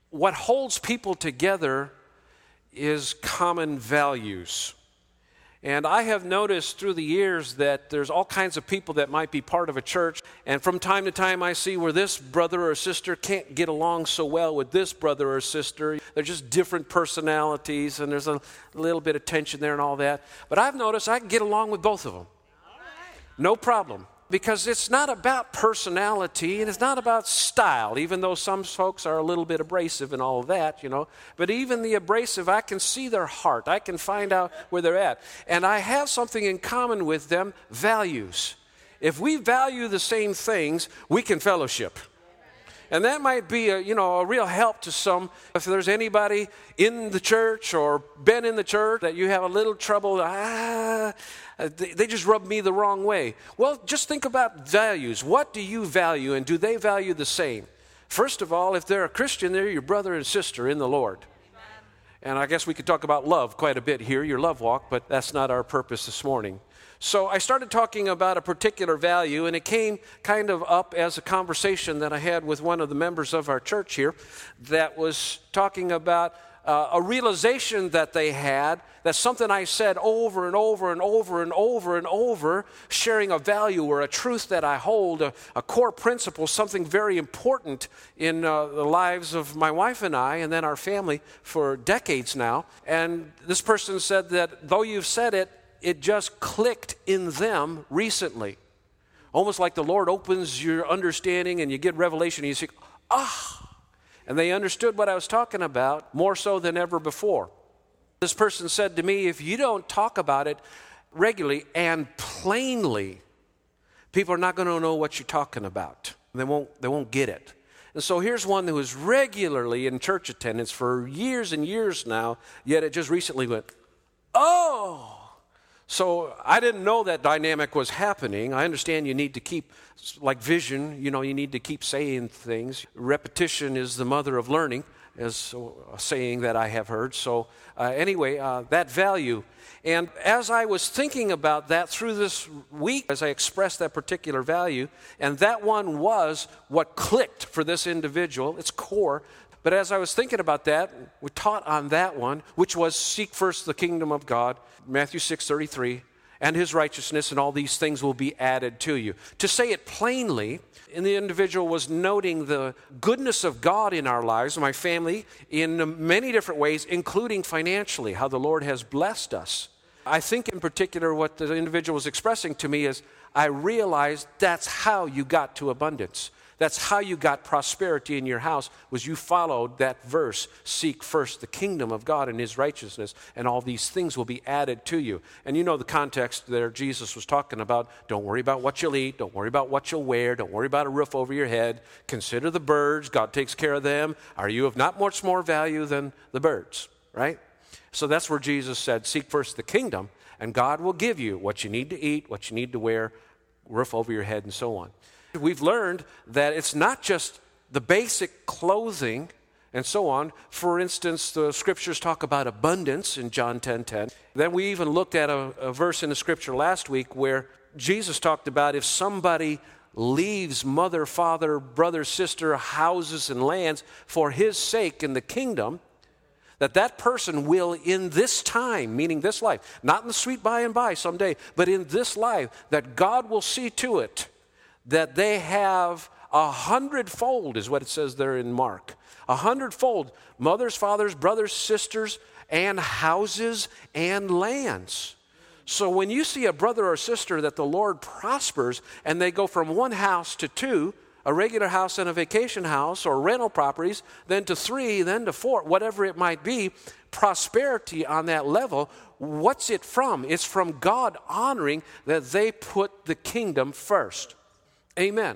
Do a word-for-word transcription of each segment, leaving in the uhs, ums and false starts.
what holds people together is common values. And I have noticed through the years that there's all kinds of people that might be part of a church, and from time to time I see where this brother or sister can't get along so well with this brother or sister. They're just different personalities, and there's a little bit of tension there and all that. But I've noticed I can get along with both of them. No problem. Because it's not about personality and it's not about style, even though some folks are a little bit abrasive and all of that, you know. But even the abrasive, I can see their heart. I can find out where they're at. And I have something in common with them, values. If we value the same things, we can fellowship. And that might be a, you know, a real help to some. If there's anybody in the church or been in the church that you have a little trouble, ah, they, they just rub me the wrong way. Well, just think about values. What do you value, and do they value the same? First of all, if they're a Christian, they're your brother and sister in the Lord. And I guess we could talk about love quite a bit here, your love walk, but that's not our purpose this morning. So I started talking about a particular value, and it came kind of up as a conversation that I had with one of the members of our church here that was talking about uh, a realization that they had, that something I said over and over and over and over and over, sharing a value or a truth that I hold, a, a core principle, something very important in uh, the lives of my wife and I, and then our family for decades now. And this person said that though you've said it, it just clicked in them recently. Almost like the Lord opens your understanding and you get revelation and you say, ah, and they understood what I was talking about more so than ever before. This person said to me, if you don't talk about it regularly and plainly, people are not going to know what you're talking about. They won't, they won't get it. And so here's one who is regularly in church attendance for years and years now, yet it just recently went, oh. So I didn't know that dynamic was happening. I understand you need to keep, like vision, you know, you need to keep saying things. Repetition is the mother of learning, is a saying that I have heard. So uh, anyway, uh, that value. And as I was thinking about that through this week, as I expressed that particular value, and that one was what clicked for this individual, its core. But as I was thinking about that, we taught on that one, which was seek first the kingdom of God, Matthew six thirty-three, and his righteousness, and all these things will be added to you. To say it plainly, and the individual was noting the goodness of God in our lives, my family, in many different ways, including financially, how the Lord has blessed us. I think in particular what the individual was expressing to me is, I realized that's how you got to abundance. That's how you got prosperity in your house, was you followed that verse, seek first the kingdom of God and his righteousness, and all these things will be added to you. And you know the context there Jesus was talking about, don't worry about what you'll eat, don't worry about what you'll wear, don't worry about a roof over your head, consider the birds, God takes care of them. Are you of not much more value than the birds, right? So that's where Jesus said, seek first the kingdom, and God will give you what you need to eat, what you need to wear, roof over your head, and so on. We've learned that it's not just the basic clothing and so on. For instance, the scriptures talk about abundance in John ten ten. Then we even looked at a, a verse in the scripture last week where Jesus talked about if somebody leaves mother, father, brother, sister, houses, and lands for his sake in the kingdom, that that person will in this time, meaning this life, not in the sweet by and by someday, but in this life, that God will see to it that they have a hundredfold, is what it says there in Mark. A hundredfold, mothers, fathers, brothers, sisters, and houses and lands. So when you see a brother or sister that the Lord prospers, and they go from one house to two, a regular house and a vacation house, or rental properties, then to three, then to four, whatever it might be, prosperity on that level, what's it from? It's from God honoring that they put the kingdom first. Amen.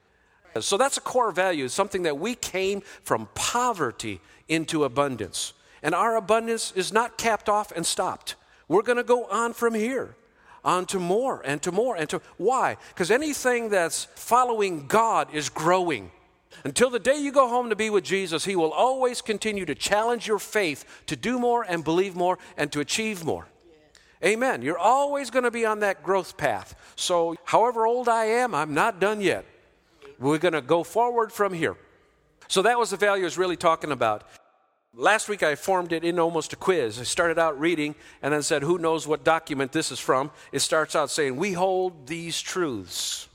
So that's a core value, something that we came from poverty into abundance. And our abundance is not capped off and stopped. We're going to go on from here, on to more and to more and to, why? Because anything that's following God is growing. Until the day you go home to be with Jesus, he will always continue to challenge your faith to do more and believe more and to achieve more. Amen. You're always going to be on that growth path. So however old I am, I'm not done yet. We're going to go forward from here. So that was the value I was really talking about. Last week I formed it in almost a quiz. I started out reading and then said, who knows what document this is from? It starts out saying, we hold these truths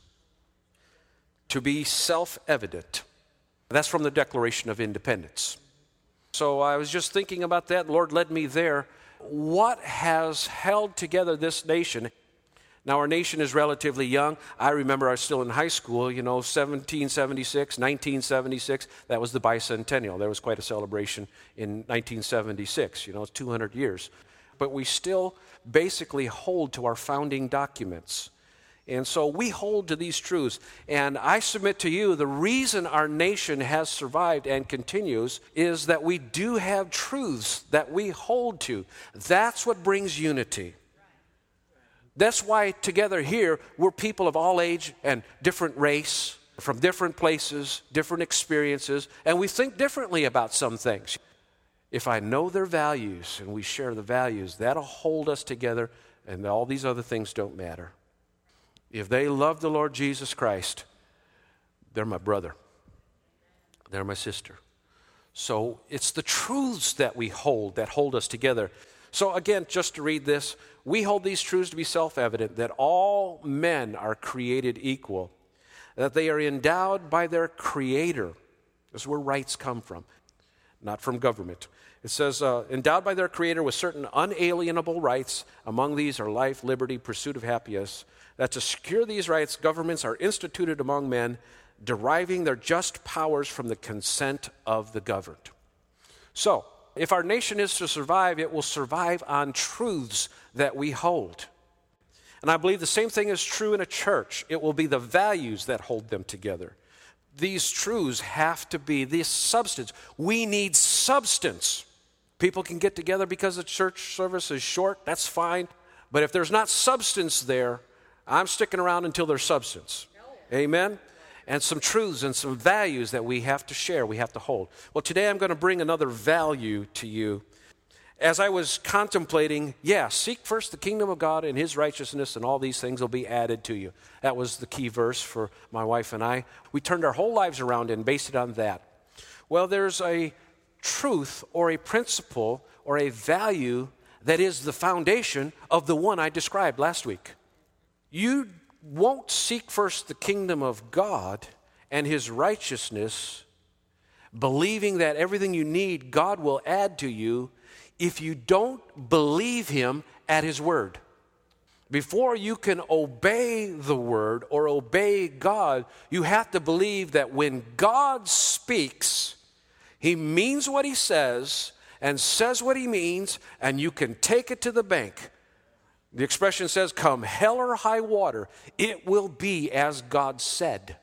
to be self-evident. That's from the Declaration of Independence. So I was just thinking about that. The Lord led me there. What has held together this nation? Now, our nation is relatively young. I remember I was still in high school, you know, seventeen seventy-six, nineteen seventy-six. That was the bicentennial. There was quite a celebration in nineteen seventy-six. You know, it's two hundred years. But we still basically hold to our founding documents. And so we hold to these truths. And I submit to you, the reason our nation has survived and continues is that we do have truths that we hold to. That's what brings unity. That's why together here, we're people of all age and different race, from different places, different experiences, and we think differently about some things. If I know their values and we share the values, that'll hold us together, and all these other things don't matter. If they love the Lord Jesus Christ, they're my brother. They're my sister. So it's the truths that we hold that hold us together. So again, just to read this, we hold these truths to be self-evident, that all men are created equal, that they are endowed by their Creator. This is where rights come from, not from government. It says, uh, endowed by their Creator with certain unalienable rights. Among these are life, liberty, pursuit of happiness. That to secure these rights, governments are instituted among men, deriving their just powers from the consent of the governed. So, if our nation is to survive, it will survive on truths that we hold. And I believe the same thing is true in a church. It will be the values that hold them together. These truths have to be this substance. We need substance. People can get together because the church service is short. That's fine. But if there's not substance there, I'm sticking around until there's substance. Amen? And some truths and some values that we have to share, we have to hold. Well, today I'm going to bring another value to you. As I was contemplating, yeah, seek first the kingdom of God and His righteousness, and all these things will be added to you. That was the key verse for my wife and I. We turned our whole lives around and based it on that. Well, there's a truth or a principle or a value that is the foundation of the one I described last week. You won't seek first the kingdom of God and His righteousness, believing that everything you need God will add to you, if you don't believe Him at His word. Before you can obey the word or obey God, you have to believe that when God speaks, He means what He says and says what He means, and you can take it to the bank. The expression says, come hell or high water, it will be as God said.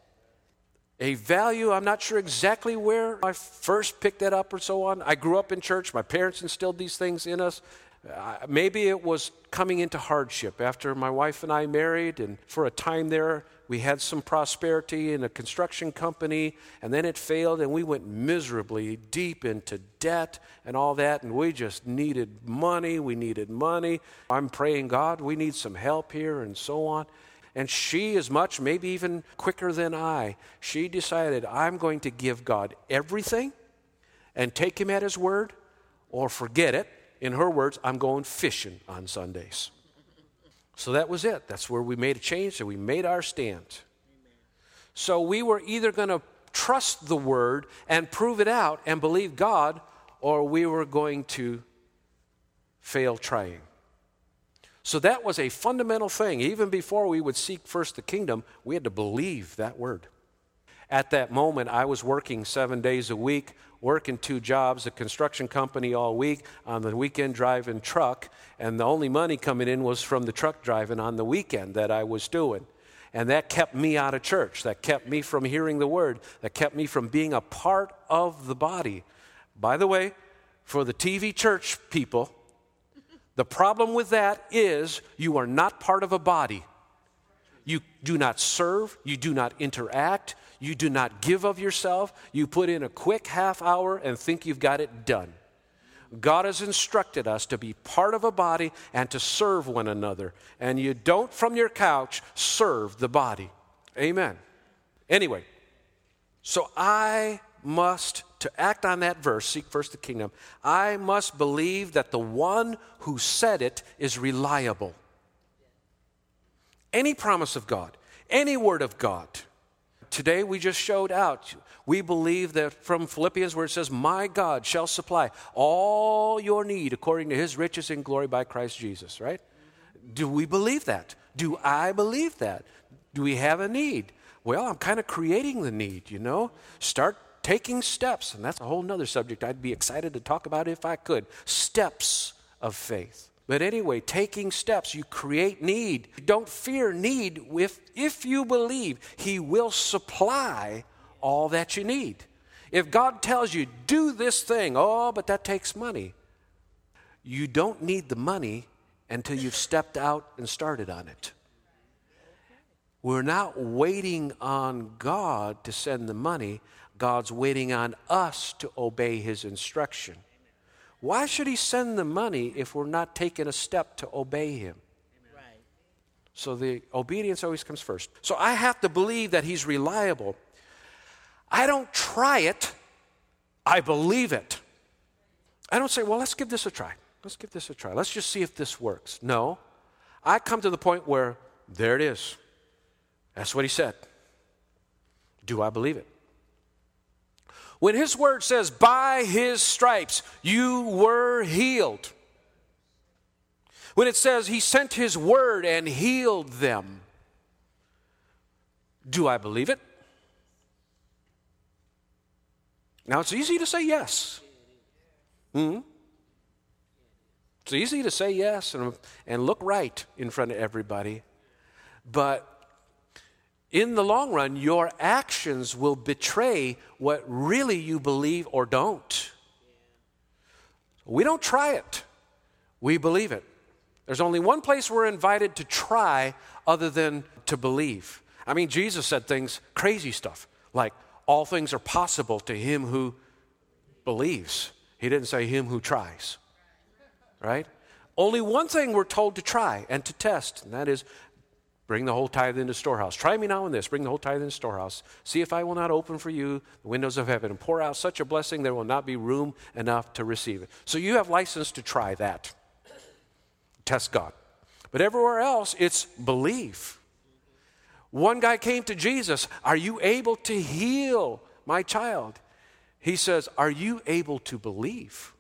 A value, I'm not sure exactly where I first picked that up or so on. I grew up in church. My parents instilled these things in us. Uh, maybe it was coming into hardship after my wife and I married, and for a time there, we had some prosperity in a construction company, and then it failed, and we went miserably deep into debt and all that, and we just needed money. We needed money. I'm praying, God, we need some help here, and so on. And she, as much, maybe even quicker than I, she decided, I'm going to give God everything and take Him at His word, or forget it. In her words, I'm going fishing on Sundays. So that was it. That's where we made a change, and we made our stand. Amen. So we were either going to trust the word and prove it out and believe God, or we were going to fail trying. So that was a fundamental thing. Even before we would seek first the kingdom, we had to believe that word. At that moment, I was working seven days a week, working two jobs, a construction company all week, on the weekend driving truck, and the only money coming in was from the truck driving on the weekend that I was doing. And that kept me out of church. That kept me from hearing the word. That kept me from being a part of the body. By the way, for the T V church people, the problem with that is you are not part of a body. You do not serve. You do not interact. You do not give of yourself. You put in a quick half hour and think you've got it done. God has instructed us to be part of a body and to serve one another. And you don't, from your couch, serve the body. Amen. Anyway, so I must, to act on that verse, seek first the kingdom, I must believe that the one who said it is reliable. Any promise of God, any word of God. Today we just showed out. We believe that from Philippians where it says, my God shall supply all your need according to his riches in glory by Christ Jesus, right? Do we believe that? Do I believe that? Do we have a need? Well, I'm kind of creating the need, you know. Start taking steps, and that's a whole nother subject I'd be excited to talk about if I could. Steps of faith. But anyway, taking steps, you create need. Don't fear need if, if you believe he will supply all that you need. If God tells you, do this thing, oh, but that takes money. You don't need the money until you've stepped out and started on it. We're not waiting on God to send the money. God's waiting on us to obey his instruction. Why should he send the money if we're not taking a step to obey him? Right. So the obedience always comes first. So I have to believe that he's reliable. I don't try it. I believe it. I don't say, well, let's give this a try. Let's give this a try. Let's just see if this works. No. I come to the point where there it is. That's what he said. Do I believe it? When his word says, by his stripes you were healed. When it says he sent his word and healed them. Do I believe it? Now it's easy to say yes. Hmm? It's easy to say yes and, and look right in front of everybody. But in the long run, your actions will betray what really you believe or don't. We don't try it. We believe it. There's only one place we're invited to try other than to believe. I mean, Jesus said things, crazy stuff, like all things are possible to him who believes. He didn't say him who tries, right? Only one thing we're told to try and to test, and that is bring the whole tithe into storehouse. Try me now in this. Bring the whole tithe into storehouse. See if I will not open for you the windows of heaven and pour out such a blessing there will not be room enough to receive it. So you have license to try that. Test God. But everywhere else, it's believe. One guy came to Jesus. Are you able to heal my child? He says, are you able to believe?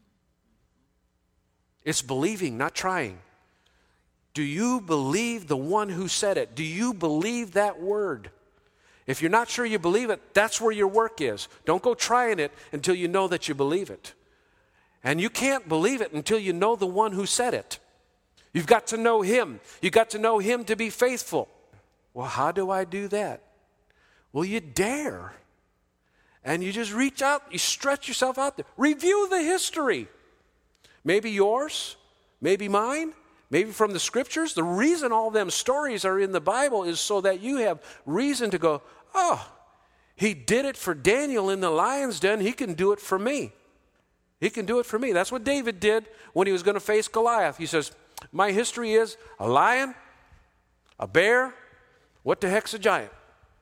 It's believing, not trying. Do you believe the one who said it? Do you believe that word? If you're not sure you believe it, that's where your work is. Don't go trying it until you know that you believe it. And you can't believe it until you know the one who said it. You've got to know him. You've got to know him to be faithful. Well, how do I do that? Well, you dare. And you just reach out, you stretch yourself out there. Review the history. Maybe yours, maybe mine. Maybe from the scriptures. The reason all them stories are in the Bible is so that you have reason to go, oh, he did it for Daniel in the lion's den. He can do it for me. He can do it for me. That's what David did when he was going to face Goliath. He says, my history is a lion, a bear, what the heck's a giant?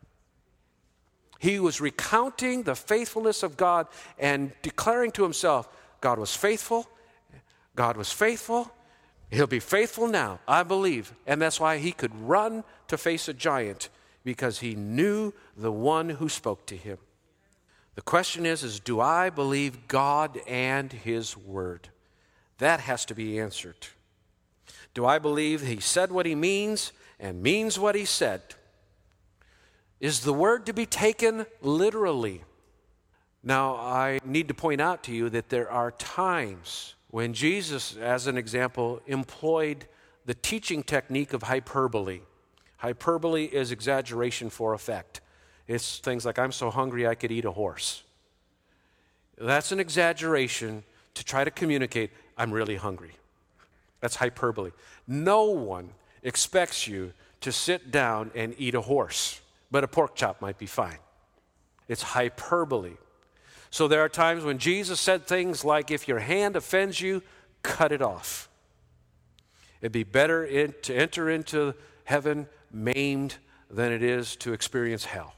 He was recounting the faithfulness of God and declaring to himself, God was faithful, God was faithful, he'll be faithful now, I believe. And that's why he could run to face a giant, because he knew the one who spoke to him. The question is, is do I believe God and his word? That has to be answered. Do I believe he said what he means and means what he said? Is the word to be taken literally? Now, I need to point out to you that there are times when Jesus, as an example, employed the teaching technique of hyperbole. Hyperbole is exaggeration for effect. It's things like, I'm so hungry I could eat a horse. That's an exaggeration to try to communicate, I'm really hungry. That's hyperbole. No one expects you to sit down and eat a horse, but a pork chop might be fine. It's hyperbole. So there are times when Jesus said things like, if your hand offends you, cut it off. It'd be better in, to enter into heaven maimed than it is to experience hell.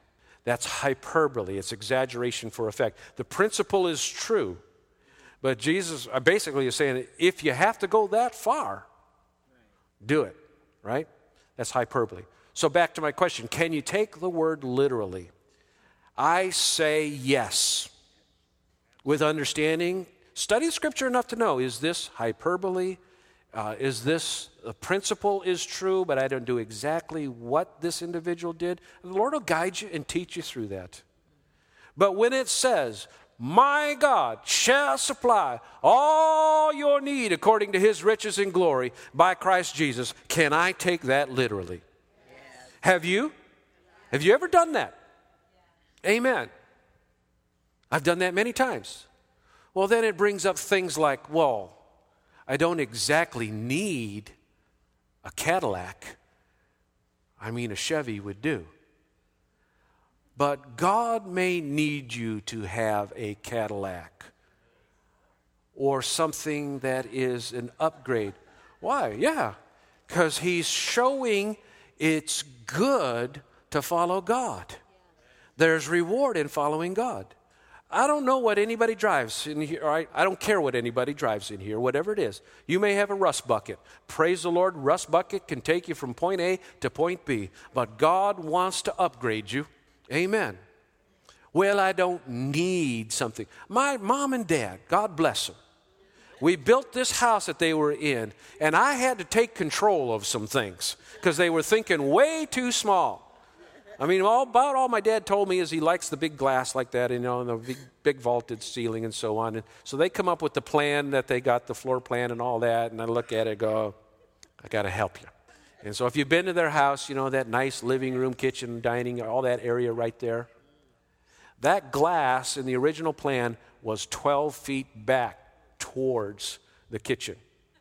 That's hyperbole. It's exaggeration for effect. The principle is true, but Jesus basically is saying, if you have to go that far, do it, right? That's hyperbole. So back to my question, can you take the word literally? I say yes. With understanding, study Scripture enough to know, is this hyperbole? Uh, is this, the principle is true, but I don't do exactly what this individual did? The Lord will guide you and teach you through that. But when it says, my God shall supply all your need according to his riches and glory by Christ Jesus, can I take that literally? Yes. Have you? Have you ever done that? Yes. Amen. I've done that many times. Well, then it brings up things like, well, I don't exactly need a Cadillac. I mean, a Chevy would do. But God may need you to have a Cadillac or something that is an upgrade. Why? Yeah, because he's showing it's good to follow God. There's reward in following God. I don't know what anybody drives in here. All right? I don't care what anybody drives in here, whatever it is. You may have a rust bucket. Praise the Lord, rust bucket can take you from point A to point B. But God wants to upgrade you. Amen. Well, I don't need something. My mom and dad, God bless them, we built this house that they were in, and I had to take control of some things because they were thinking way too small. I mean, all, about all my dad told me is he likes the big glass like that, you know, and the big, big vaulted ceiling and so on. And so they come up with the plan that they got, the floor plan and all that, and I look at it and go, I got to help you. And so if you've been to their house, you know, that nice living room, kitchen, dining, all that area right there, that glass in the original plan was twelve feet back towards the kitchen.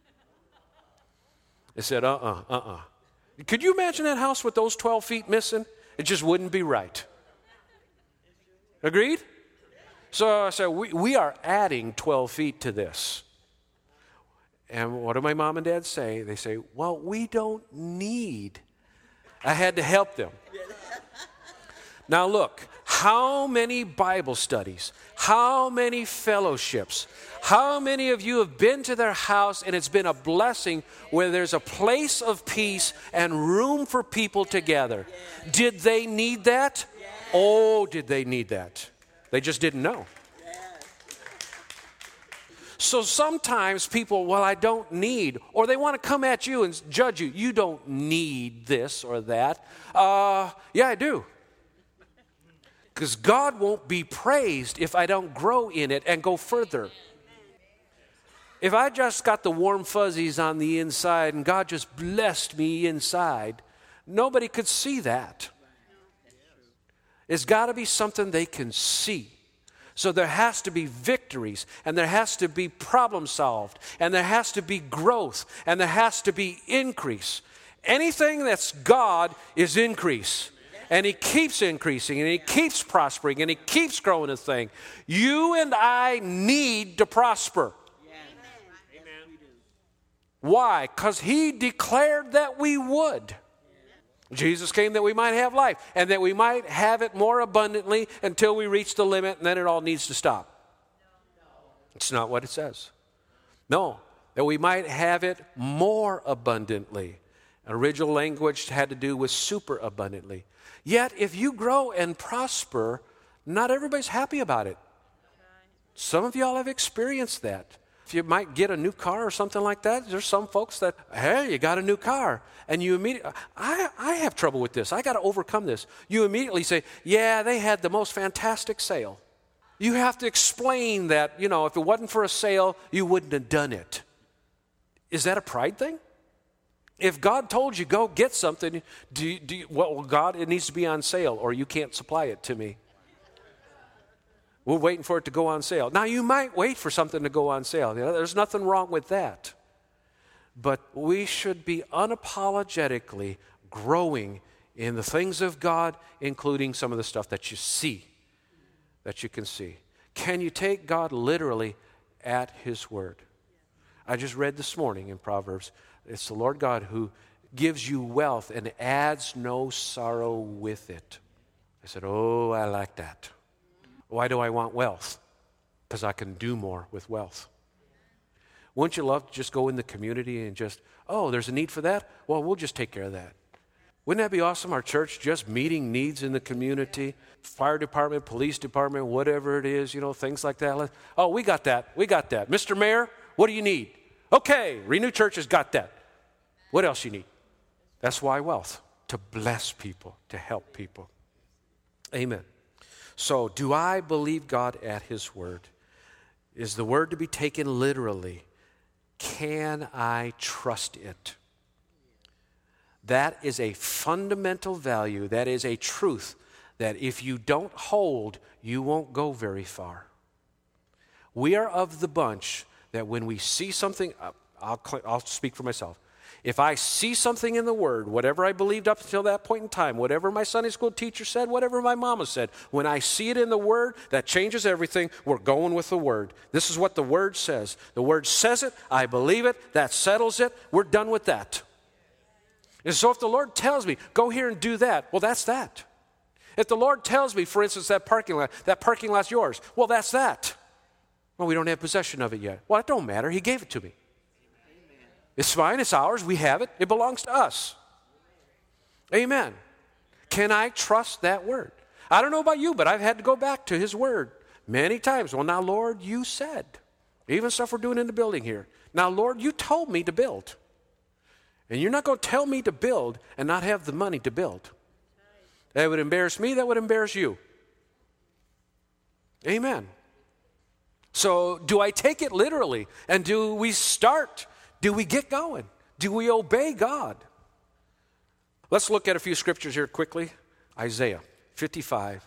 They said, uh-uh, uh-uh. Could you imagine that house with those twelve feet missing? It just wouldn't be right. Agreed? So I said, we, we are adding twelve feet to this. And what do my mom and dad say? They say, well, we don't need. I had to help them. Now look, how many Bible studies, how many fellowships, how many of you have been to their house and it's been a blessing where there's a place of peace and room for people together? Did they need that? Oh, did they need that? They just didn't know. So sometimes people, well, I don't need, or they want to come at you and judge you. You don't need this or that. Uh, yeah, I do. Because God won't be praised if I don't grow in it and go further. If I just got the warm fuzzies on the inside and God just blessed me inside, nobody could see that. It's got to be something they can see. So there has to be victories, and there has to be problem solved, and there has to be growth, and there has to be increase. Anything that's God is increase. And he keeps increasing, and he keeps prospering, and he keeps growing a thing. You and I need to prosper. Amen. Why? Because he declared that we would. Jesus came that we might have life, and that we might have it more abundantly until we reach the limit, and then it all needs to stop. It's not what it says. No, that we might have it more abundantly. Original language had to do with super abundantly. Yet, if you grow and prosper, not everybody's happy about it. Some of y'all have experienced that. If you might get a new car or something like that, there's some folks that, hey, you got a new car. And you immediately, I, I have trouble with this. I got to overcome this. You immediately say, yeah, they had the most fantastic sale. You have to explain that, you know, if it wasn't for a sale, you wouldn't have done it. Is that a pride thing? If God told you, go get something, do you, do you, well, God, it needs to be on sale, or you can't supply it to me. We're waiting for it to go on sale. Now, you might wait for something to go on sale. You know, there's nothing wrong with that. But we should be unapologetically growing in the things of God, including some of the stuff that you see, that you can see. Can you take God literally at his word? I just read this morning in Proverbs, it's the Lord God who gives you wealth and adds no sorrow with it. said, oh, I like that. Why do I want wealth? Because I can do more with wealth. Wouldn't you love to just go in the community and just, oh, there's a need for that? Well, we'll just take care of that. Wouldn't that be awesome? Our church just meeting needs in the community, fire department, police department, whatever it is, you know, things like that. Oh, we got that. We got that. Mister Mayor, what do you need? Okay, Renew Church has got that. What else you need? That's why wealth, to bless people, to help people. Amen. So, do I believe God at His word? Is the word to be taken literally? Can I trust it? That is a fundamental value. That is a truth that if you don't hold, you won't go very far. We are of the bunch that when we see something, I'll, I'll speak for myself. If I see something in the Word, whatever I believed up until that point in time, whatever my Sunday school teacher said, whatever my mama said, when I see it in the Word, that changes everything. We're going with the Word. This is what the Word says. The Word says it. I believe it. That settles it. We're done with that. And so if the Lord tells me, go here and do that, well, that's that. If the Lord tells me, for instance, that parking lot, that parking lot's yours, well, that's that. Well, we don't have possession of it yet. Well, it don't matter. He gave it to me. It's fine. It's ours. We have it. It belongs to us. Amen. Can I trust that word? I don't know about you, but I've had to go back to His word many times. Well, now, Lord, you said. Even stuff we're doing in the building here. Now, Lord, you told me to build. And you're not going to tell me to build and not have the money to build. That would embarrass me. That would embarrass you. Amen. So do I take it literally? And do we start? Do we get going? Do we obey God? Let's look at a few scriptures here quickly. Isaiah fifty-five.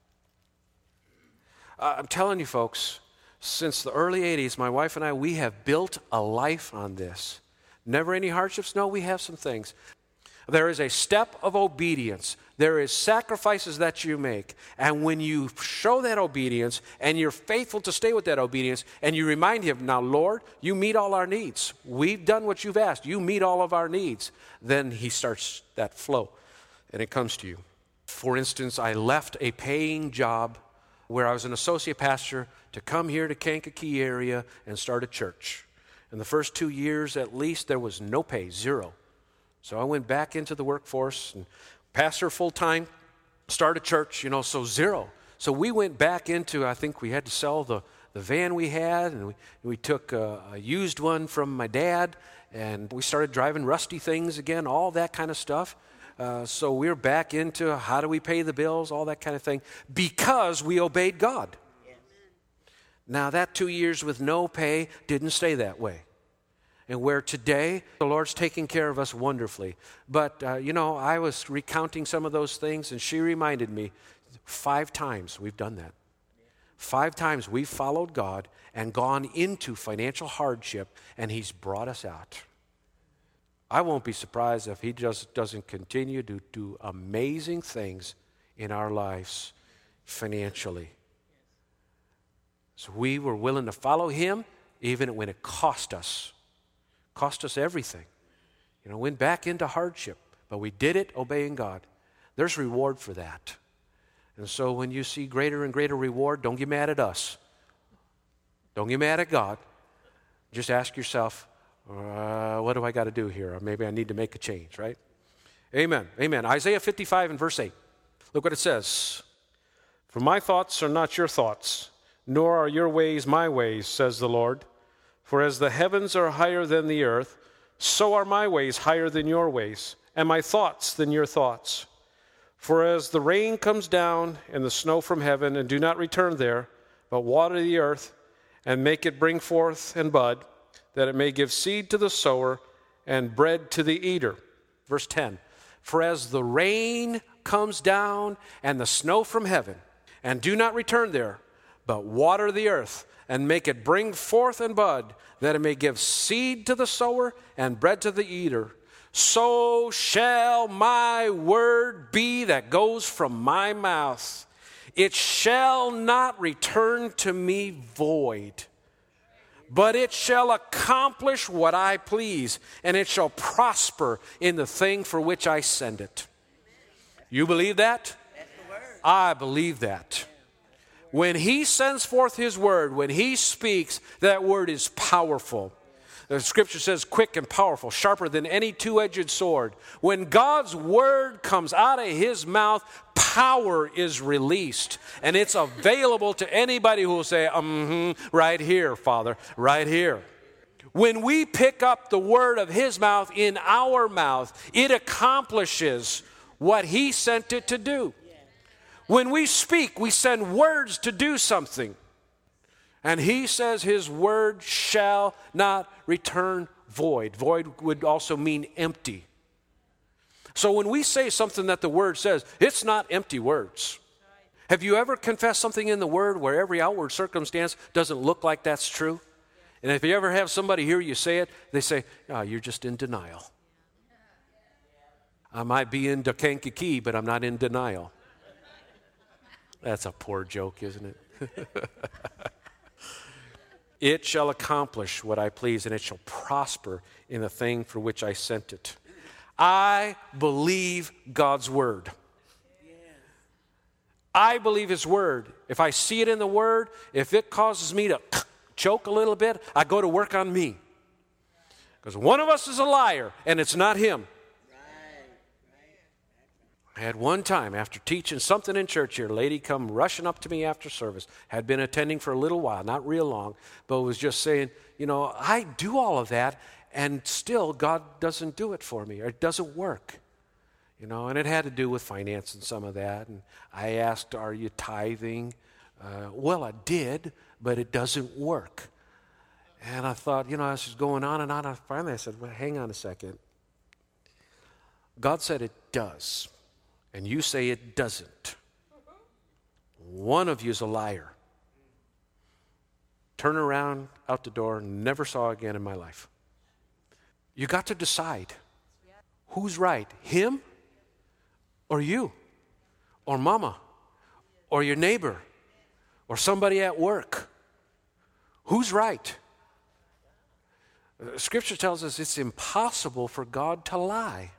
Uh, I'm telling you folks, since the early eighties, my wife and I, we have built a life on this. Never any hardships? No, we have some things. There is a step of obedience. There is sacrifices that you make. And when you show that obedience and you're faithful to stay with that obedience and you remind Him, now, Lord, you meet all our needs. We've done what you've asked. You meet all of our needs. Then He starts that flow and it comes to you. For instance, I left a paying job where I was an associate pastor to come here to Kankakee area and start a church. In the first two years at least, there was no pay, zero. So I went back into the workforce and pastor full-time, start a church, you know, so zero. So we went back into, I think we had to sell the, the van we had, and we, we took a, a used one from my dad, and we started driving rusty things again, all that kind of stuff. Uh, so we're back into how do we pay the bills, all that kind of thing, because we obeyed God. Yes. Now that two years with no pay didn't stay that way. And where today, the Lord's taking care of us wonderfully. But, uh, you know, I was recounting some of those things, and she reminded me, five times we've done that. Five times we've followed God and gone into financial hardship, and He's brought us out. I won't be surprised if He just doesn't continue to do amazing things in our lives financially. So we were willing to follow Him, even when it cost us. Cost us everything. You know, went back into hardship, but we did it obeying God. There's reward for that. And so when you see greater and greater reward, don't get mad at us. Don't get mad at God. Just ask yourself, uh, what do I got to do here? Or maybe I need to make a change, right? Amen. Amen. Isaiah fifty-five and verse eight. Look what it says. For my thoughts are not your thoughts, nor are your ways my ways, says the Lord. For as the heavens are higher than the earth, so are my ways higher than your ways, and my thoughts than your thoughts. For as the rain comes down and the snow from heaven, and do not return there, but water the earth, and make it bring forth and bud, that it may give seed to the sower and bread to the eater. Verse ten, for as the rain comes down and the snow from heaven, and do not return there, but water the earth, and make it bring forth and bud, that it may give seed to the sower and bread to the eater. So shall my word be that goes from my mouth. It shall not return to me void, but it shall accomplish what I please, and it shall prosper in the thing for which I send it. You believe that? That's the word. I believe that. When he sends forth his word, when he speaks, that word is powerful. The scripture says quick and powerful, sharper than any two-edged sword. When God's word comes out of his mouth, power is released. And it's available to anybody who will say, mm-hmm, right here, Father, right here. When we pick up the word of his mouth in our mouth, it accomplishes what he sent it to do. When we speak, we send words to do something. And he says his word shall not return void. Void would also mean empty. So when we say something that the word says, it's not empty words. Have you ever confessed something in the word where every outward circumstance doesn't look like that's true? And if you ever have somebody hear you say it, they say, oh, you're just in denial. I might be in Kankakee, but I'm not in denial. That's a poor joke, isn't it? It shall accomplish what I please, and it shall prosper in the thing for which I sent it. I believe God's word. I believe his word. If I see it in the word, if it causes me to choke a little bit, I go to work on me. Because one of us is a liar, and it's not him. I had one time, after teaching something in church here, a lady come rushing up to me after service, had been attending for a little while, not real long, but was just saying, you know, I do all of that, and still God doesn't do it for me, or it doesn't work. You know, and it had to do with finance and some of that. And I asked, are you tithing? Uh, well, I did, but it doesn't work. And I thought, you know, this is going on and on. And finally I said, well, hang on a second. God said it does. And you say it doesn't. One of you is a liar. Turn around, out the door, never saw again in my life. You got to decide. Who's right? Him or you? Or mama? Or your neighbor? Or somebody at work? Who's right? Scripture tells us it's impossible for God to lie.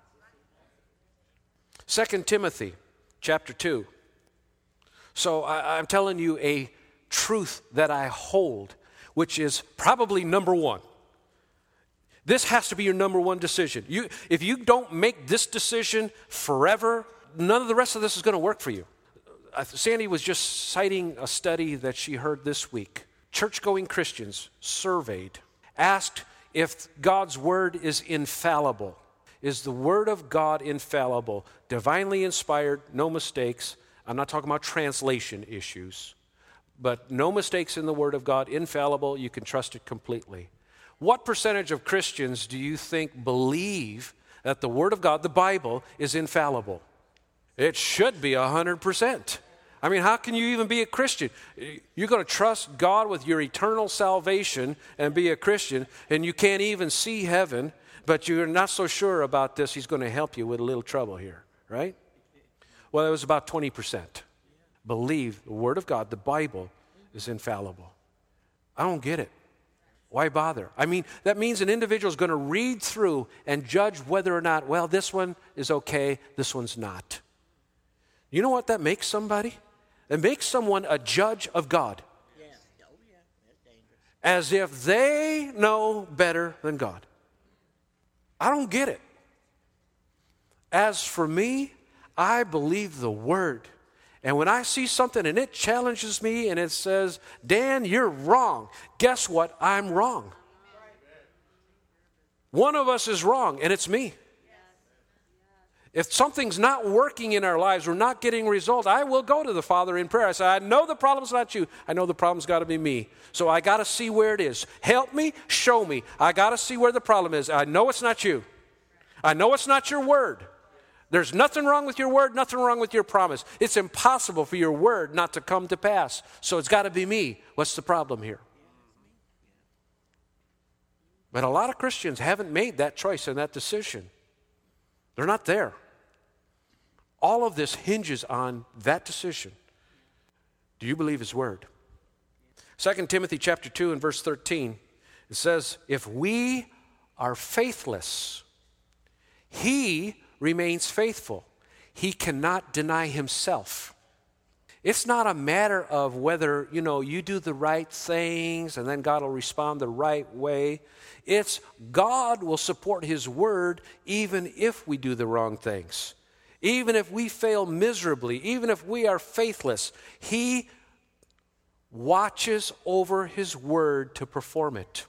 Second Timothy chapter two. So I, I'm telling you a truth that I hold, which is probably number one. This has to be your number one decision. You, if you don't make this decision forever, none of the rest of this is going to work for you. Uh, Sandy was just citing a study that she heard this week. Church-going Christians surveyed, asked if God's word is infallible. Is the word of God infallible, divinely inspired, no mistakes? I'm not talking about translation issues, but no mistakes in the word of God, infallible, you can trust it completely. What percentage of Christians do you think believe that the word of God, the Bible, is infallible? It should be one hundred percent. I mean, how can you even be a Christian? You're going to trust God with your eternal salvation and be a Christian, and you can't even see heaven, but you're not so sure about this. He's going to help you with a little trouble here, right? Well, it was about twenty percent. Believe the Word of God, the Bible, is infallible. I don't get it. Why bother? I mean, that means an individual is going to read through and judge whether or not, well, this one is okay, this one's not. You know what that makes somebody? It makes someone a judge of God. Yeah. Oh, yeah. That's dangerous. As if they know better than God. I don't get it. As for me, I believe the Word. And when I see something and it challenges me and it says, Dan, you're wrong. Guess what? I'm wrong. One of us is wrong, and it's me. If something's not working in our lives, we're not getting results, I will go to the Father in prayer. I say, I know the problem's not you. I know the problem's got to be me. So I got to see where it is. Help me, show me. I got to see where the problem is. I know it's not you. I know it's not your word. There's nothing wrong with your word, nothing wrong with your promise. It's impossible for your word not to come to pass. So it's got to be me. What's the problem here? But a lot of Christians haven't made that choice and that decision. They're not there. All of this hinges on that decision. Do you believe his word? Second Timothy chapter two and verse thirteen, it says, if we are faithless, he remains faithful. He cannot deny himself. It's not a matter of whether, you know, you do the right things and then God will respond the right way. It's God will support His word even if we do the wrong things. Even if we fail miserably, even if we are faithless, He watches over His word to perform it.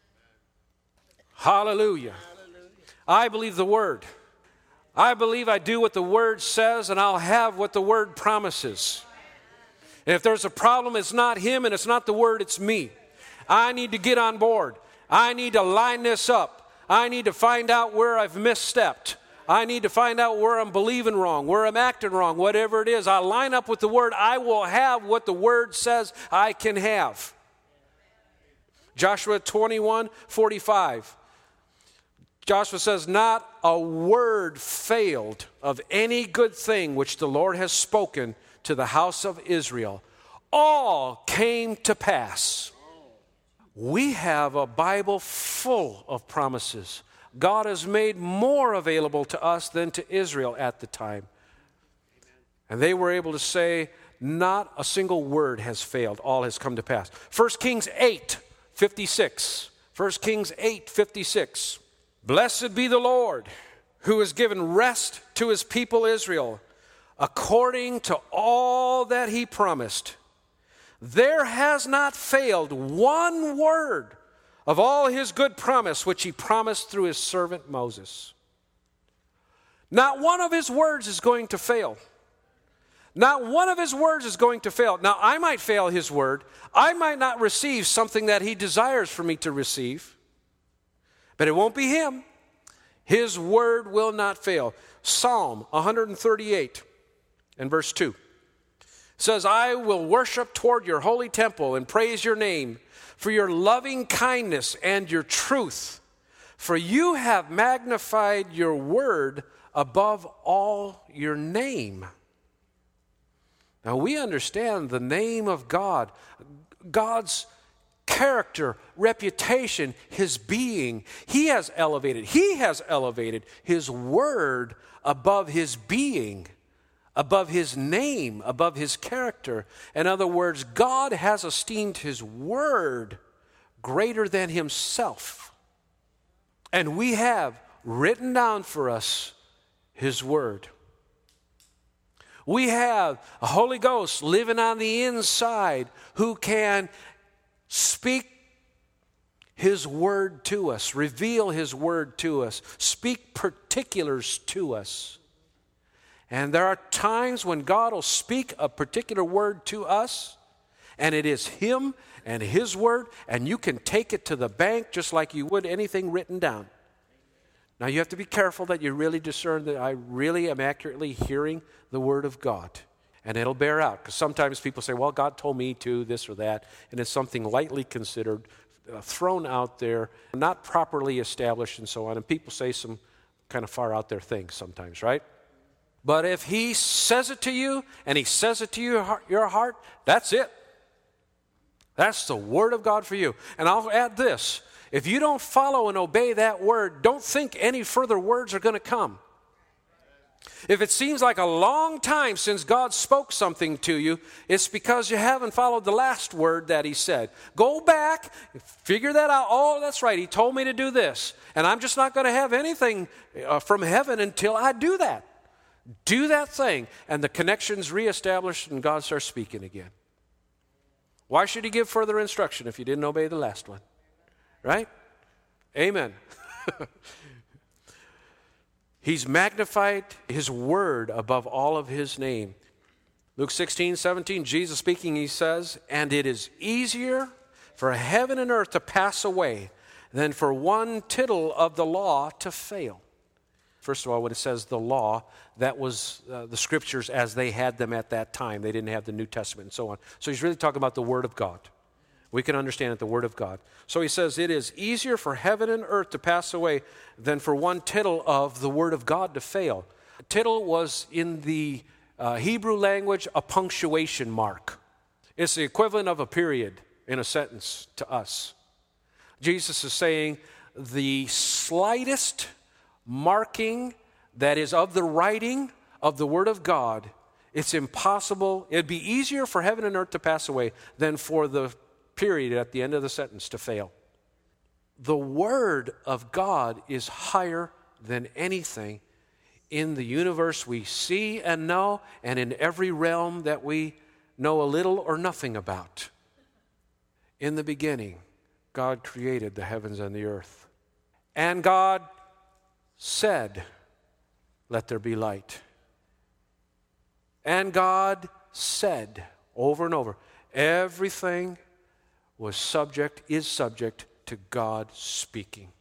Hallelujah. Hallelujah. I believe the word. I believe I do what the word says, and I'll have what the word promises. And if there's a problem, it's not him and it's not the word, it's me. I need to get on board. I need to line this up. I need to find out where I've misstepped. I need to find out where I'm believing wrong, where I'm acting wrong, whatever it is. I line up with the word. I will have what the word says I can have. Joshua twenty-one forty-five. Joshua says, not a word failed of any good thing which the Lord has spoken to the house of Israel. All came to pass. We have a Bible full of promises. God has made more available to us than to Israel at the time. And they were able to say, not a single word has failed. All has come to pass. First Kings eight fifty-six. First Kings eight fifty-six. Blessed be the Lord, who has given rest to His people Israel, according to all that He promised. There has not failed one word of all His good promise, which He promised through His servant Moses. Not one of His words is going to fail. Not one of His words is going to fail. Now, I might fail His word. I might not receive something that He desires for me to receive. But it won't be Him. His word will not fail. Psalm one thirty-eight and verse two says, I will worship toward your holy temple and praise your name for your loving kindness and your truth. For you have magnified your word above all your name. Now we understand the name of God, God's character, reputation, His being. He has elevated, He has elevated His word above His being, above His name, above His character. In other words, God has esteemed His word greater than Himself. And we have written down for us His word. We have a Holy Ghost living on the inside who can speak His word to us, reveal His word to us, speak particulars to us. And there are times when God will speak a particular word to us, and it is Him and His word, and you can take it to the bank just like you would anything written down. Now you have to be careful that you really discern that I really am accurately hearing the word of God. And it'll bear out, because sometimes people say, well, God told me to, this or that, and it's something lightly considered, uh, thrown out there, not properly established and so on, and people say some kind of far out there things sometimes, right? But if He says it to you, and He says it to your heart, your heart, that's it. That's the word of God for you. And I'll add this, if you don't follow and obey that word, don't think any further words are going to come. If it seems like a long time since God spoke something to you, it's because you haven't followed the last word that He said. Go back, figure that out. Oh, that's right, He told me to do this. And I'm just not going to have anything uh, from heaven until I do that. Do that thing. And the connection's reestablished and God starts speaking again. Why should He give further instruction if you didn't obey the last one? Right? Amen. He's magnified His word above all of His name. Luke sixteen seventeen, Jesus speaking, He says, and it is easier for heaven and earth to pass away than for one tittle of the law to fail. First of all, when it says the law, that was uh, the scriptures as they had them at that time. They didn't have the New Testament and so on. So He's really talking about the word of God. We can understand it, the word of God. So He says it is easier for heaven and earth to pass away than for one tittle of the word of God to fail. A tittle was in the uh, Hebrew language a punctuation mark. It's the equivalent of a period in a sentence to us. Jesus is saying the slightest marking that is of the writing of the word of God It's impossible. It'd be easier for heaven and earth to pass away than for the period at the end of the sentence to fail. The Word of God is higher than anything in the universe we see and know, and in every realm that we know a little or nothing about. In the beginning, God created the heavens and the earth. And God said, "Let there be light." And God said, over and over, everything was subject, is subject to God speaking.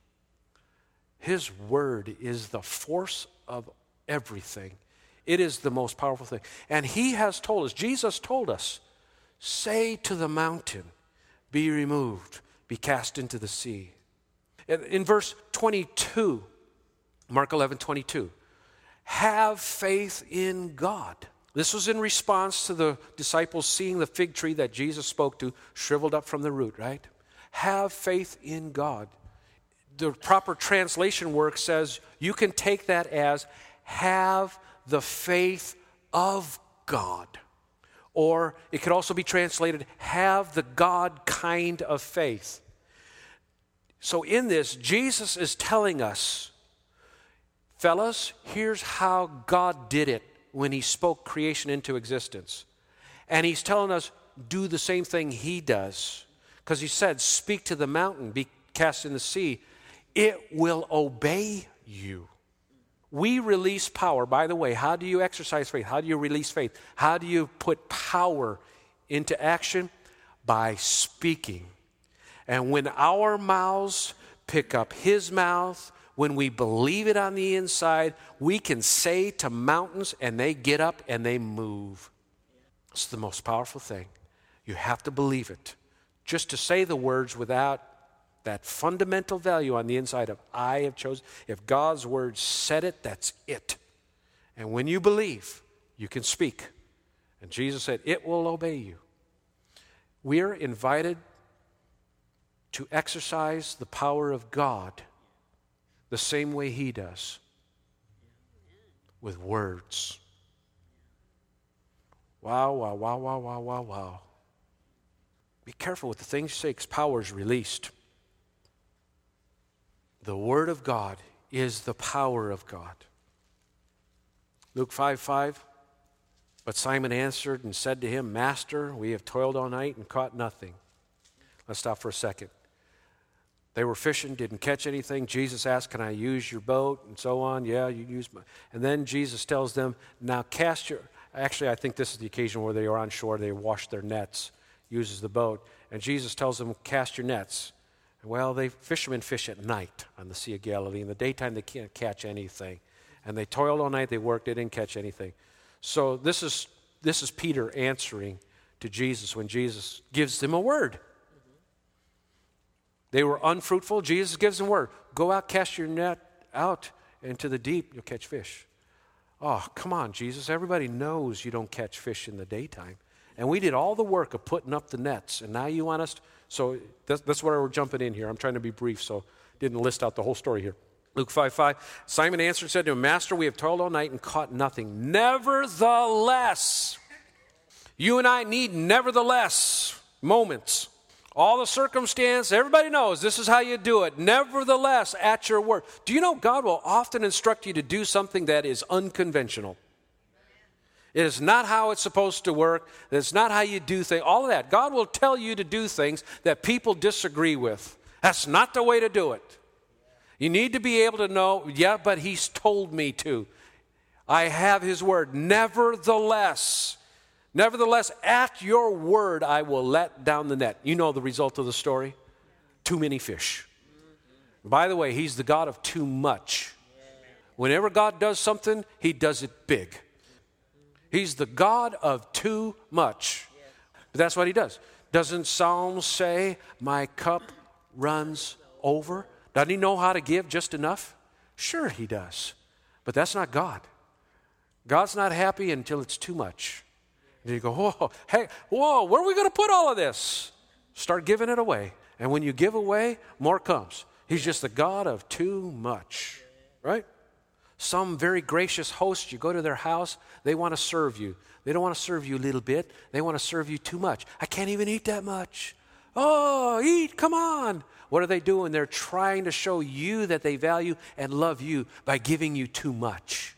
His word is the force of everything. It is the most powerful thing. And he has told us, Jesus told us, say to the mountain, be removed, be cast into the sea. In, in verse twenty-two, Mark eleven twenty-two, have faith in God. This was in response to the disciples seeing the fig tree that Jesus spoke to shriveled up from the root, right? Have faith in God. The proper translation work says you can take that as have the faith of God. Or it could also be translated have the God kind of faith. So in this, Jesus is telling us, fellas, here's how God did it when he spoke creation into existence. And he's telling us, do the same thing he does. Because he said, speak to the mountain, be cast in the sea. It will obey you. We release power. By the way, how do you exercise faith? How do you release faith? How do you put power into action? By speaking. And when our mouths pick up his mouth, when we believe it on the inside, we can say to mountains and they get up and they move. It's the most powerful thing. You have to believe it. Just to say the words without that fundamental value on the inside of I have chosen. If God's word said it, that's it. And when you believe, you can speak. And Jesus said, it will obey you. We are invited to exercise the power of God the same way he does, with words. Wow, wow, wow, wow, wow, wow, wow. Be careful with the things you say because power is released. The Word of God is the power of God. Luke five five, but Simon answered and said to him, Master, we have toiled all night and caught nothing. Let's stop for a second. They were fishing, didn't catch anything. Jesus asked, can I use your boat? And so on. Yeah, you use my... And then Jesus tells them, now cast your... Actually, I think this is the occasion where they are on shore. They washed their nets, uses the boat. And Jesus tells them, cast your nets. Well, they fishermen fish at night on the Sea of Galilee. In the daytime, they can't catch anything. And they toiled all night. They worked. They didn't catch anything. So this is this is Peter answering to Jesus when Jesus gives them a word. They were unfruitful. Jesus gives them a word. Go out, cast your net out into the deep. You'll catch fish. Oh, come on, Jesus. Everybody knows you don't catch fish in the daytime. And we did all the work of putting up the nets. And now you want us to... So that's, that's where we're jumping in here. I'm trying to be brief, so didn't list out the whole story here. Luke five five, Simon answered and said to him, Master, we have toiled all night and caught nothing. Nevertheless, you and I need nevertheless moments. All the circumstance, everybody knows this is how you do it. Nevertheless, at your word. Do you know God will often instruct you to do something that is unconventional? It is not how it's supposed to work. It's not how you do things. All of that. God will tell you to do things that people disagree with. That's not the way to do it. You need to be able to know, yeah, but he's told me to. I have his word. Nevertheless, nevertheless, at your word, I will let down the net. You know the result of the story? Too many fish. By the way, he's the God of too much. Whenever God does something, he does it big. He's the God of too much. But that's what he does. Doesn't Psalms say, my cup runs over? Doesn't he know how to give just enough? Sure he does. But that's not God. God's not happy until it's too much. And you go, whoa, hey, whoa, where are we going to put all of this? Start giving it away. And when you give away, more comes. He's just the God of too much. Right? Some very gracious host, you go to their house, they want to serve you. They don't want to serve you a little bit. They want to serve you too much. I can't even eat that much. Oh, eat, come on. What are they doing? They're trying to show you that they value and love you by giving you too much.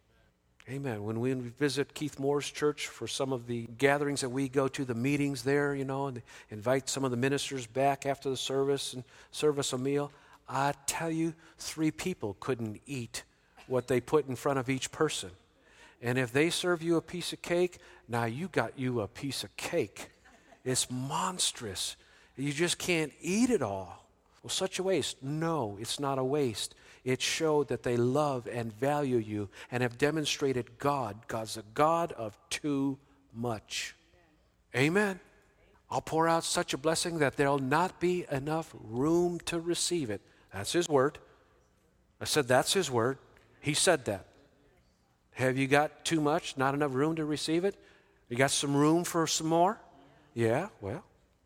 Amen. When we visit Keith Moore's church for some of the gatherings that we go to, the meetings there, you know, and invite some of the ministers back after the service and serve us a meal, I tell you, three people couldn't eat what they put in front of each person. And if they serve you a piece of cake, now you got you a piece of cake. It's monstrous. You just can't eat it all. Well, such a waste. No, it's not a waste. It showed that they love and value you and have demonstrated God. God's a God of too much. Amen. I'll pour out such a blessing that there'll not be enough room to receive it. That's His word. I said that's His word. He said that. Have you got too much, not enough room to receive it? You got some room for some more? Yeah, well.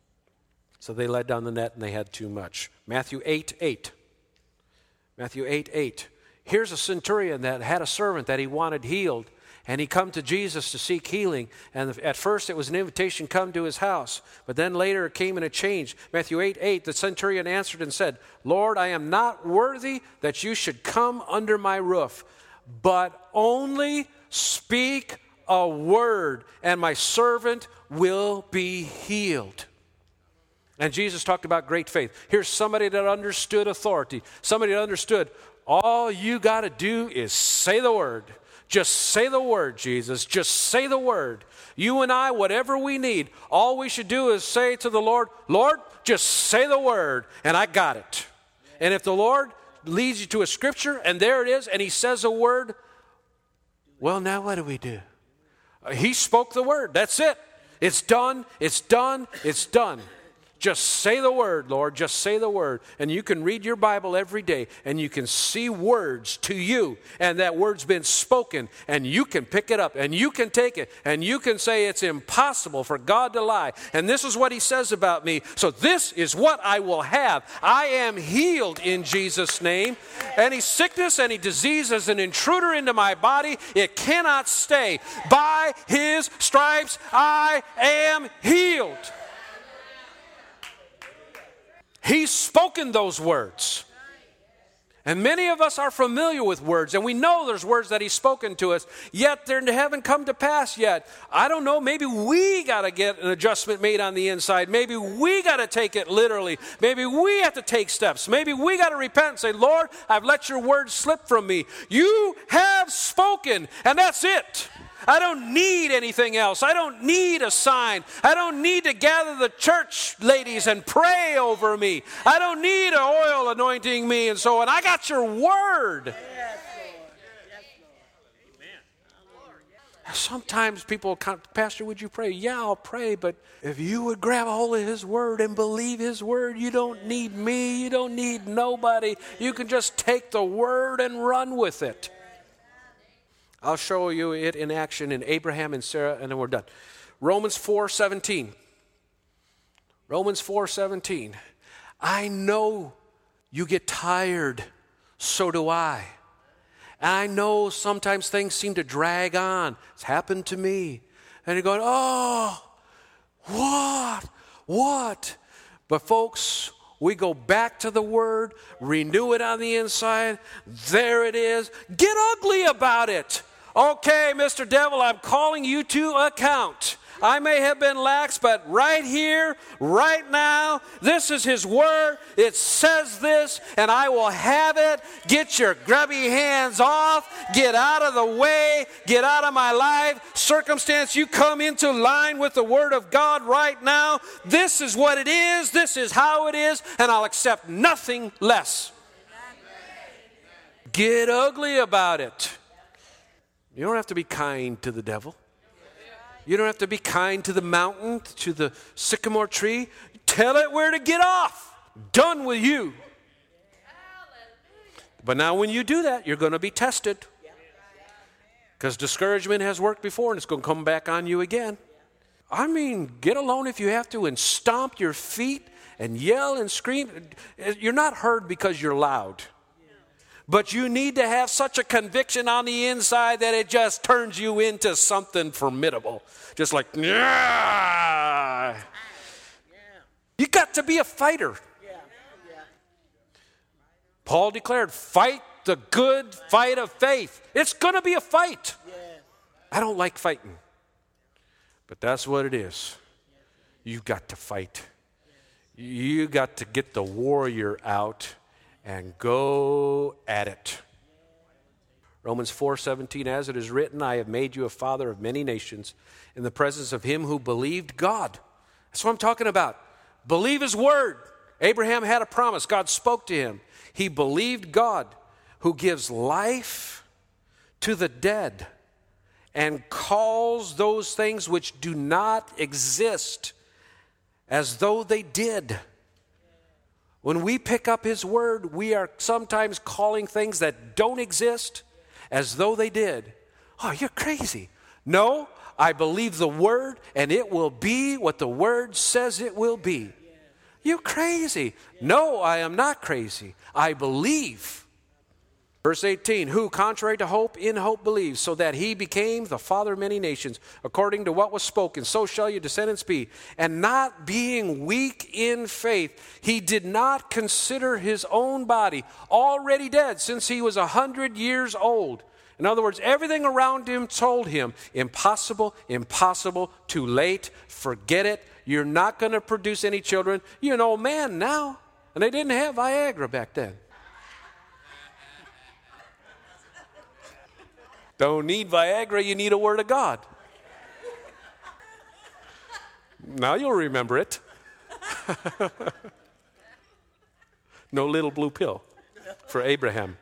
So they let down the net and they had too much. Matthew eight eight. Matthew eight eight. Here's a centurion that had a servant that he wanted healed. And he come to Jesus to seek healing. And at first it was an invitation, come to his house. But then later it came in a change. Matthew eight eight, the centurion answered and said, Lord, I am not worthy that you should come under my roof, but only speak a word, and my servant will be healed. And Jesus talked about great faith. Here's somebody that understood authority. Somebody that understood, all you got to do is say the word. Just say the word, Jesus. Just say the word. You and I, whatever we need, all we should do is say to the Lord, Lord, just say the word, and I got it. And if the Lord leads you to a scripture, and there it is, and He says a word, well, now what do we do? He spoke the word. That's it. It's done. It's done. It's done. Just say the word, Lord. Just say the word. And you can read your Bible every day, and you can see words to you, and that word's been spoken, and you can pick it up, and you can take it, and you can say it's impossible for God to lie. And this is what He says about me. So this is what I will have. I am healed in Jesus' name. Any sickness, any disease as an intruder into my body, it cannot stay. By His stripes I am healed. He's spoken those words. And many of us are familiar with words, and we know there's words that He's spoken to us, yet they haven't come to pass yet. I don't know, maybe we got to get an adjustment made on the inside. Maybe we got to take it literally. Maybe we have to take steps. Maybe we got to repent and say, Lord, I've let your word slip from me. You have spoken, and that's it. I don't need anything else. I don't need a sign. I don't need to gather the church ladies and pray over me. I don't need an oil anointing me and so on. I got your word. Sometimes people come, Pastor, would you pray? Yeah, I'll pray, but if you would grab a hold of His word and believe His word, you don't need me. You don't need nobody. You can just take the word and run with it. I'll show you it in action in Abraham and Sarah, and then we're done. Romans four seventeen. Romans four seventeen. I know you get tired, so do I. And I know sometimes things seem to drag on. It's happened to me. And you're going, oh, what? What? But folks, we go back to the Word, renew it on the inside. There it is. Get ugly about it. Okay, Mister Devil, I'm calling you to account. I may have been lax, but right here, right now, this is His word. It says this, and I will have it. Get your grubby hands off. Get out of the way. Get out of my life. Circumstance, you come into line with the word of God right now. This is what it is. This is how it is, and I'll accept nothing less. Get ugly about it. You don't have to be kind to the devil. You don't have to be kind to the mountain, to the sycamore tree. Tell it where to get off. Done with you. But now when you do that, you're going to be tested. Because discouragement has worked before, and it's going to come back on you again. I mean, get alone if you have to and stomp your feet and yell and scream. You're not heard because you're loud. But you need to have such a conviction on the inside that it just turns you into something formidable. Just like, yeah. You got to be a fighter. Paul declared, fight the good fight of faith. It's going to be a fight. I don't like fighting. But that's what it is. You've got to fight. You got to get the warrior out and go at it. Romans four seventeen, as it is written, I have made you a father of many nations in the presence of him who believed God. That's what I'm talking about. Believe his word. Abraham had a promise. God spoke to him. He believed God, who gives life to the dead and calls those things which do not exist as though they did. When we pick up his word, we are sometimes calling things that don't exist as though they did. Oh, you're crazy. No, I believe the word, and it will be what the word says it will be. You're crazy. No, I am not crazy. I believe. Verse eighteen, who, contrary to hope, in hope believes, so that he became the father of many nations, according to what was spoken, so shall your descendants be. And not being weak in faith, he did not consider his own body already dead, since he was a hundred years old. In other words, everything around him told him, impossible, impossible, too late, forget it. You're not going to produce any children. You're an old man now. And they didn't have Viagra back then. Don't need Viagra, you need a word of God. Now you'll remember it. No little blue pill for Abraham.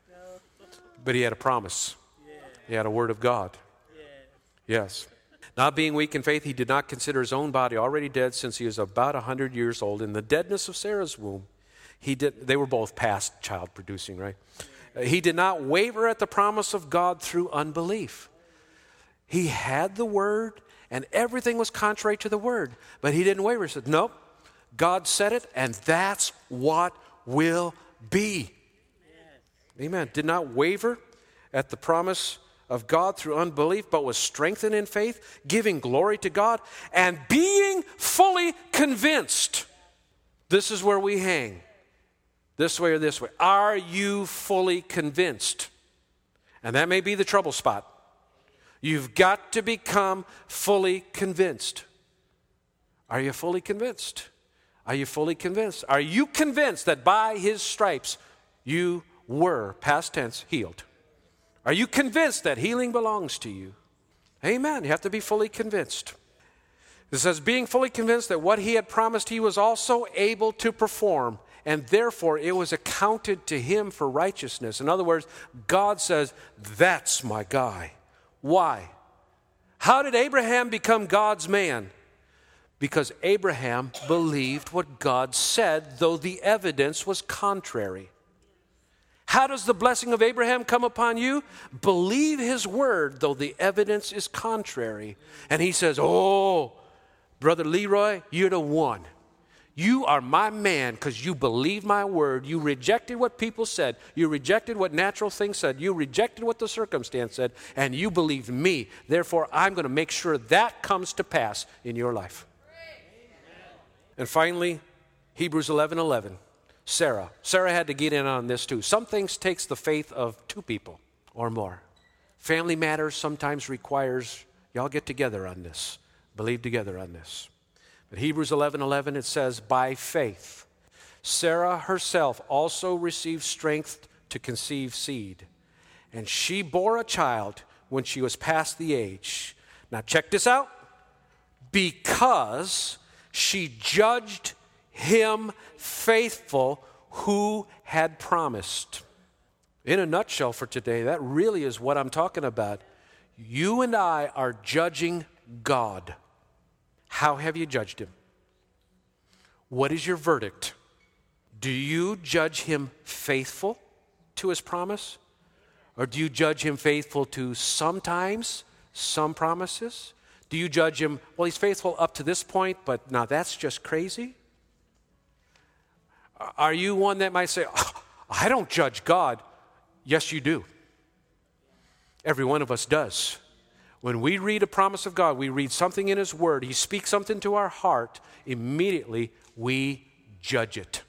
But he had a promise. He had a word of God. Yes. Not being weak in faith, he did not consider his own body already dead, since he was about a hundred years old. In the deadness of Sarah's womb, he did. They were both past child producing, right? He did not waver at the promise of God through unbelief. He had the word, and everything was contrary to the word. But he didn't waver. He said, nope, God said it, and that's what will be. Yes. Amen. Did not waver at the promise of God through unbelief, but was strengthened in faith, giving glory to God, and being fully convinced. This is where we hang. This way or this way. Are you fully convinced? And that may be the trouble spot. You've got to become fully convinced. Are you fully convinced? Are you fully convinced? Are you convinced that by his stripes you were, past tense, healed? Are you convinced that healing belongs to you? Amen. You have to be fully convinced. It says, being fully convinced that what he had promised he was also able to perform, and therefore it was accounted to him for righteousness. In other words, God says, that's my guy. Why? How did Abraham become God's man? Because Abraham believed what God said, though the evidence was contrary. How does the blessing of Abraham come upon you? Believe his word, though the evidence is contrary. And he says, oh, Brother Leroy, you're the one. You are my man because you believe my word. You rejected what people said. You rejected what natural things said. You rejected what the circumstance said. And you believed me. Therefore, I'm going to make sure that comes to pass in your life. And finally, Hebrews eleven eleven. Sarah. Sarah had to get in on this too. Some things takes the faith of two people or more. Family matters sometimes requires y'all get together on this. Believe together on this. But Hebrews eleven eleven, it says, by faith, Sarah herself also received strength to conceive seed. And she bore a child when she was past the age. Now check this out. Because she judged him faithful who had promised. In a nutshell for today, that really is what I'm talking about. You and I are judging God. How have you judged him? What is your verdict? Do you judge him faithful to his promise? Or do you judge him faithful to sometimes some promises? Do you judge him, well, he's faithful up to this point, but now that's just crazy? Are you one that might say, oh, I don't judge God. Yes, you do. Every one of us does. When we read a promise of God, we read something in His Word, He speaks something to our heart, immediately we judge it.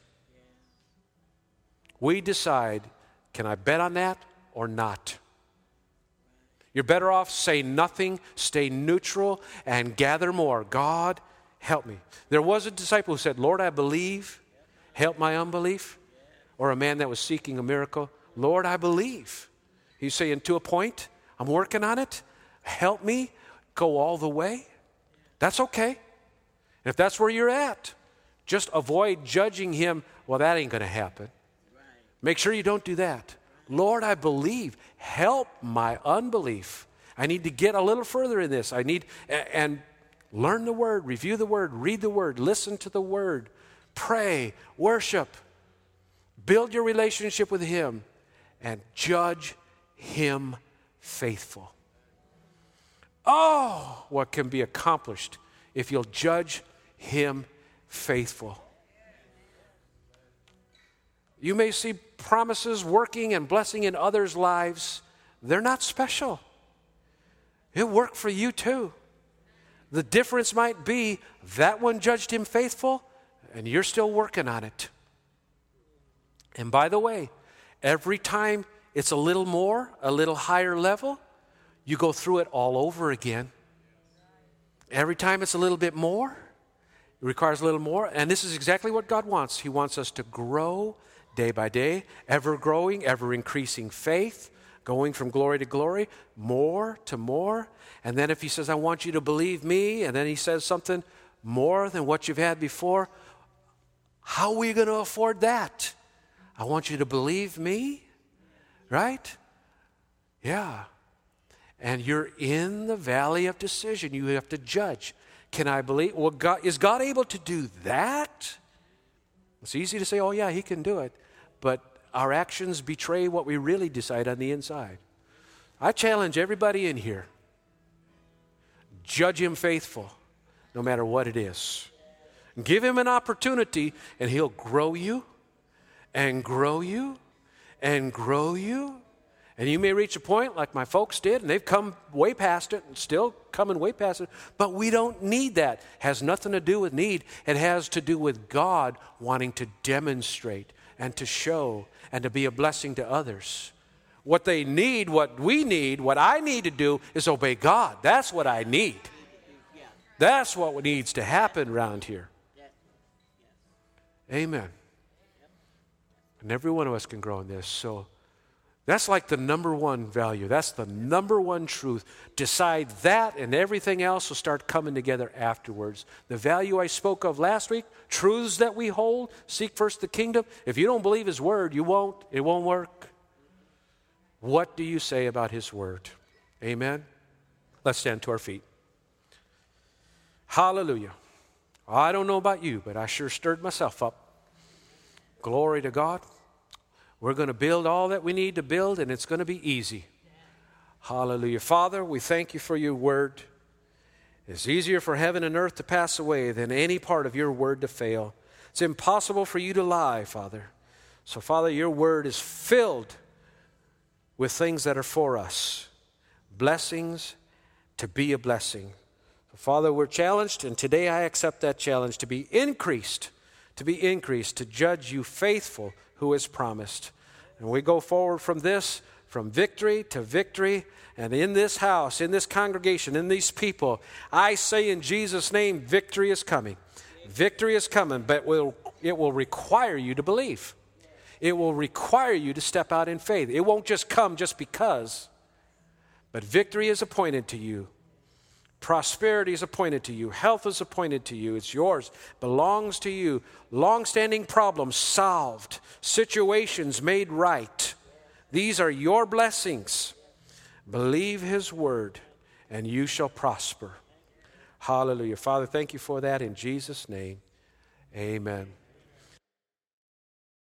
We decide, can I bet on that or not? You're better off say nothing, stay neutral, and gather more. God, help me. There was a disciple who said, Lord, I believe, help my unbelief. Or a man that was seeking a miracle, Lord, I believe. He's saying, to a point, I'm working on it. Help me go all the way. That's okay. And if that's where you're at, just avoid judging him. Well, that ain't going to happen. Make sure you don't do that. Lord, I believe. Help my unbelief. I need to get a little further in this. I need, and learn the Word, review the Word, read the Word, listen to the Word, pray, worship, build your relationship with Him, and judge Him faithful. Oh, what can be accomplished if you'll judge Him faithful. You may see promises working and blessing in others' lives. They're not special. It worked for you too. The difference might be that one judged him faithful and you're still working on it. And by the way, every time it's a little more, a little higher level, you go through it all over again. Every time it's a little bit more, it requires a little more. And this is exactly what God wants. He wants us to grow day by day, ever growing, ever increasing faith, going from glory to glory, more to more. And then if He says, I want you to believe me, and then He says something more than what you've had before, how are we going to afford that? I want you to believe me, right? Yeah. And you're in the valley of decision. You have to judge. Can I believe? Well, God, is God able to do that? It's easy to say, oh yeah, He can do it. But our actions betray what we really decide on the inside. I challenge everybody in here. Judge Him faithful, no matter what it is. Give Him an opportunity, and He'll grow you, and grow you, and grow you. And you may reach a point like my folks did, and they've come way past it, and still coming way past it. But we don't need that. It has nothing to do with need. It has to do with God wanting to demonstrate and to show and to be a blessing to others. What they need, what we need, what I need to do is obey God. That's what I need. That's what needs to happen around here. Amen. And every one of us can grow in this. So that's like the number one value. That's the number one truth. Decide that, and everything else will start coming together afterwards. The value I spoke of last week, truths that we hold, seek first the kingdom. If you don't believe His word, you won't. It won't work. What do you say about His word? Amen? Let's stand to our feet. Hallelujah. I don't know about you, but I sure stirred myself up. Glory to God. We're going to build all that we need to build, and it's going to be easy. Hallelujah. Father, we thank You for Your word. It's easier for heaven and earth to pass away than any part of Your word to fail. It's impossible for You to lie, Father. So, Father, Your word is filled with things that are for us. Blessings to be a blessing. So, Father, we're challenged, and today I accept that challenge to be increased, to be increased, to judge You faithful who has promised. And we go forward from this, from victory to victory. And in this house, in this congregation, in these people, I say in Jesus' name, victory is coming. Victory is coming, but will, it will require you to believe. It will require you to step out in faith. It won't just come just because, but victory is appointed to you. Prosperity is appointed to you. Health is appointed to you. It's yours. Belongs to you. Long-standing problems solved. Situations made right. These are your blessings. Believe His word, and you shall prosper. Hallelujah. Father, thank You for that in Jesus' name. Amen.